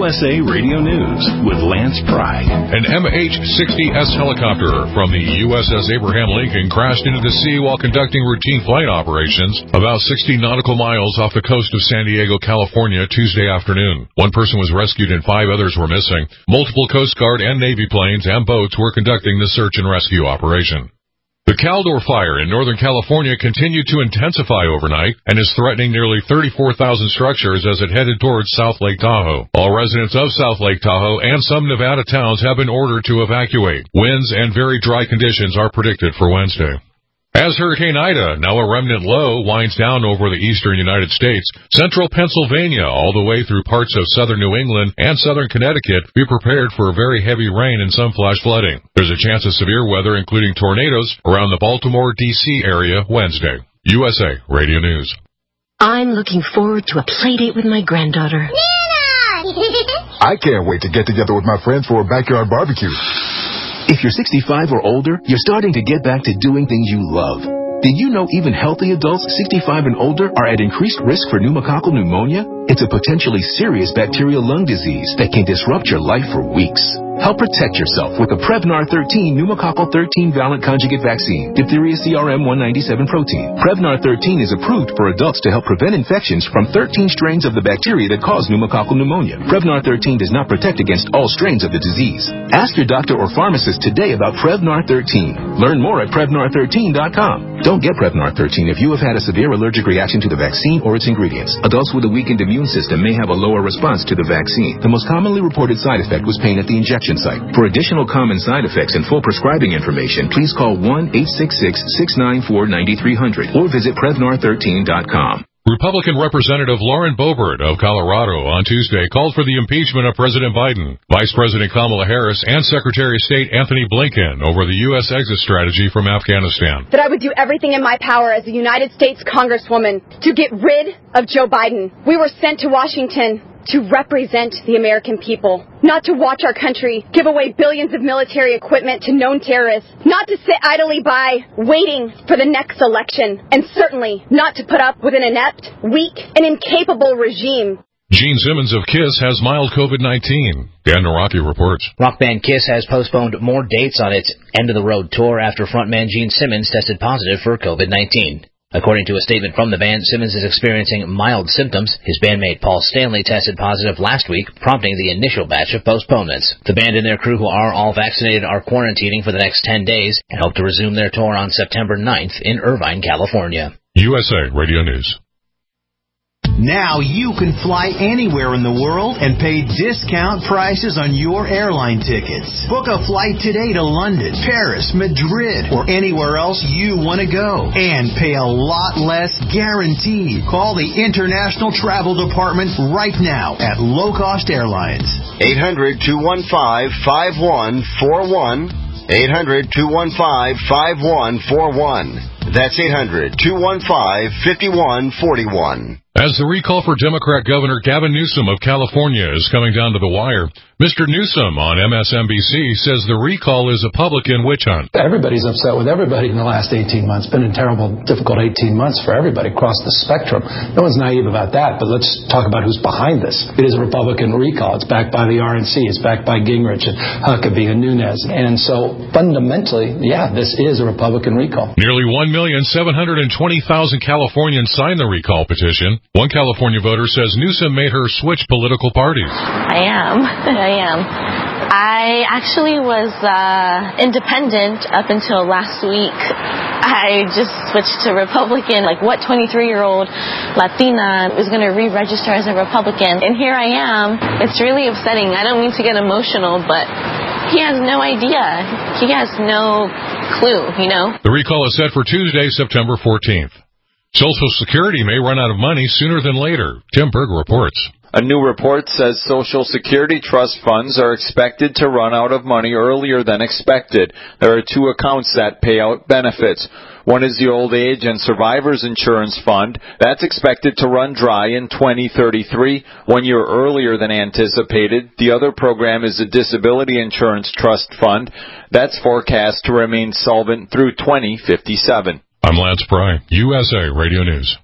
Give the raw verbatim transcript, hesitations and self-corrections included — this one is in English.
U S A Radio News with Lance Pry. An M H sixty S helicopter from the U S S Abraham Lincoln crashed into the sea while conducting routine flight operations about sixty nautical miles off the coast of San Diego, California, Tuesday afternoon. One person was rescued and five others were missing. Multiple Coast Guard and Navy planes and boats were conducting the search and rescue operation. The Caldor fire in Northern California continued to intensify overnight and is threatening nearly thirty-four thousand structures as it headed towards South Lake Tahoe. All residents of South Lake Tahoe and some Nevada towns have been ordered to evacuate. Winds and very dry conditions are predicted for Wednesday. As Hurricane Ida, now a remnant low, winds down over the eastern United States, central Pennsylvania all the way through parts of southern New England and southern Connecticut, be prepared for very heavy rain and some flash flooding. There's a chance of severe weather, including tornadoes, around the Baltimore, D C area Wednesday. U S A Radio News. I'm looking forward to a play date with my granddaughter. Nana! I can't wait to get together with my friends for a backyard barbecue. If you're sixty-five or older, you're starting to get back to doing things you love. Did you know even healthy adults sixty-five and older are at increased risk for pneumococcal pneumonia? It's a potentially serious bacterial lung disease that can disrupt your life for weeks. Help protect yourself with the Prevnar thirteen pneumococcal thirteen valent conjugate vaccine, diphtheria C R M one ninety-seven protein. Prevnar thirteen is approved for adults to help prevent infections from thirteen strains of the bacteria that cause pneumococcal pneumonia. Prevnar thirteen does not protect against all strains of the disease. Ask your doctor or pharmacist today about Prevnar thirteen. Learn more at Prevnar thirteen dot com. Don't get Prevnar thirteen if you have had a severe allergic reaction to the vaccine or its ingredients. Adults with a weakened immune system may have a lower response to the vaccine. The most commonly reported side effect was pain at the injection site. For additional common side effects and full prescribing information, please call one eight six six, six nine four, nine three zero zero or visit Prevnar thirteen dot com. Republican Representative Lauren Boebert of Colorado on Tuesday called for the impeachment of President Biden, Vice President Kamala Harris, and Secretary of State Anthony Blinken over the U S exit strategy from Afghanistan. That I would do everything in my power as a United States Congresswoman to get rid of Joe Biden. We were sent to Washington to represent the American people, not to watch our country give away billions of military equipment to known terrorists, not to sit idly by waiting for the next election, and certainly not to put up with an inept, weak, and incapable regime. Gene Simmons of KISS has mild COVID nineteen. Dan Naraki reports. Rock band KISS has postponed more dates on its end-of-the-road tour after frontman Gene Simmons tested positive for COVID nineteen. According to a statement from the band, Simmons is experiencing mild symptoms. His bandmate Paul Stanley tested positive last week, prompting the initial batch of postponements. The band and their crew, who are all vaccinated, are quarantining for the next ten days and hope to resume their tour on September ninth in Irvine, California. U S A Radio News. Now you can fly anywhere in the world and pay discount prices on your airline tickets. Book a flight today to London, Paris, Madrid, or anywhere else you want to go. And pay a lot less guaranteed. Call the International Travel Department right now at Low Cost Airlines. eight hundred, two one five, five one four one. eight hundred, two one five, five one four one. That's eight hundred, two one five, five one four one. As the recall for Democrat Governor Gavin Newsom of California is coming down to the wire, Mister Newsom on M S N B C says the recall is a Republican witch hunt. Everybody's upset with everybody in the last eighteen months. It's been a terrible, difficult eighteen months for everybody across the spectrum. No one's naive about that, but let's talk about who's behind this. It is a Republican recall. It's backed by the R N C. It's backed by Gingrich and Huckabee and Nunes. And so fundamentally, yeah, this is a Republican recall. Nearly one million, seven hundred twenty thousand Californians signed the recall petition. One California voter says Newsom made her switch political parties. I am. I am. I actually was uh, independent up until last week. I just switched to Republican. Like, what twenty-three-year-old Latina is going to re-register as a Republican? And here I am. It's really upsetting. I don't mean to get emotional, but he has no idea. He has no clue, you know? The recall is set for Tuesday, September fourteenth. Social Security may run out of money sooner than later. Tim Berg reports. A new report says Social Security trust funds are expected to run out of money earlier than expected. There are two accounts that pay out benefits. One is the Old Age and Survivors Insurance Fund. That's expected to run dry in twenty thirty-three, one year earlier than anticipated. The other program is the Disability Insurance Trust Fund. That's forecast to remain solvent through twenty fifty-seven. I'm Lance Pry, U S A Radio News.